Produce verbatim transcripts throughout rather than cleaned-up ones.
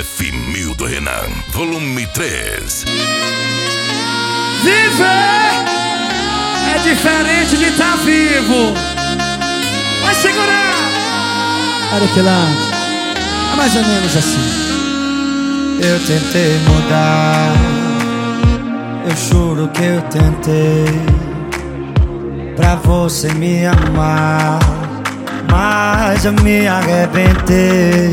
F mil do Renan, volume três. Viver é diferente de estar tá vivo. Vai segurar. Olha que lá, é mais ou menos assim. Eu tentei mudar, eu juro que eu tentei, pra você me amar, mas eu me arrebentei.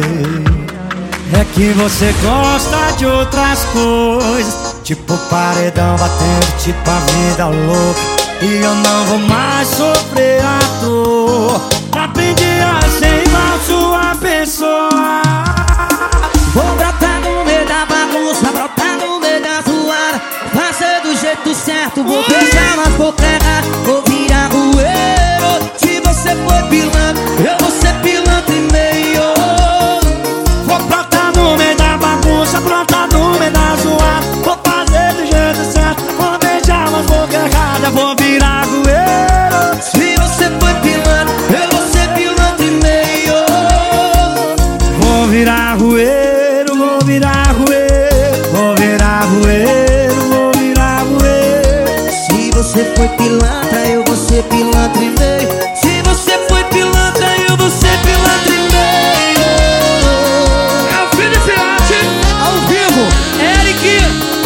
É que você gosta de outras coisas, tipo paredão batendo, tipo a vida louca, e eu não vou mais sofrer à toa. Aprendi a ser igual sua pessoa. Vou brotar no meio da bagunça, brotar no meio da zoada, fazer do jeito certo, vou beijar nas bocas erradas, vou virar rueiro. Se você for pilantra, eu vou ser pilantra e meio. Vou brotar no meio da bagunça, brotar no meio da zoada, vou fazer do jeito certo, vou beijar nas bocas erradas, vou virar rueiro. Se você for pilantra, eu vou ser pilantra e meio. Vou virar rueiro, vou virar rueiro, vou virar rueiro, vou virar rueiro. Se você foi pilantra, eu vou ser pilantra e meio. Se você foi pilantra, eu vou ser pilantra e meio. É o filho de Fiote, ao vivo, Eric.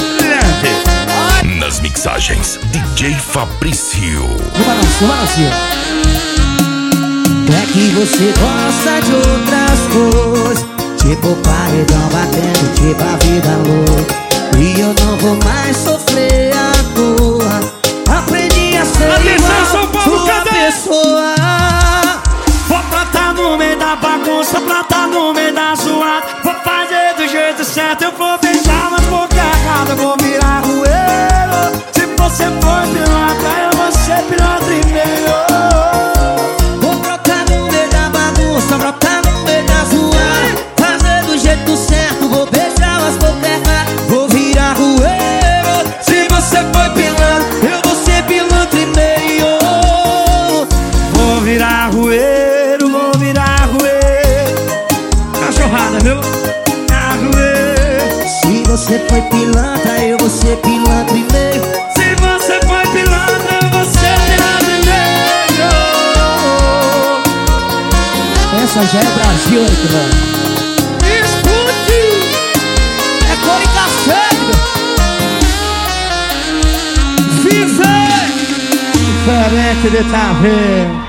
Nas mixagens, D J Fabrício. No balanço, no balanço. É que você gosta de outras coisas, tipo paredão batendo, tipo a vida louca, e eu não vou mais sofrer à toa. Aprendi a ser Atenção, São igual Paulo, sua cadê? pessoa. Vou brotar no meio da bagunça, brotar no meio da zoada, vou fazer do jeito certo, eu vou beijar nas bocas erradas, vou virar rueiro. Se você for pilantra, eu vou ser pilantra e meio. Vou brotar no meio da bagunça, brotar no meio da zoada, fazer do jeito certo, vou beijar as bocas erradas, vou virar rueiro. Se você foi pilantra, eu vou ser pilantra e meio. Vou virar rueiro, vou virar rueiro. Cachorrada, viu? Virar rueiro. Se você foi pilantra, eu vou ser pilantra e meio. Se você foi pilantra, eu vou ser pilantra e meio. Essa já é Brasil, Eric. Escute. É cor e cacete. Viver Diferente de tá vendo.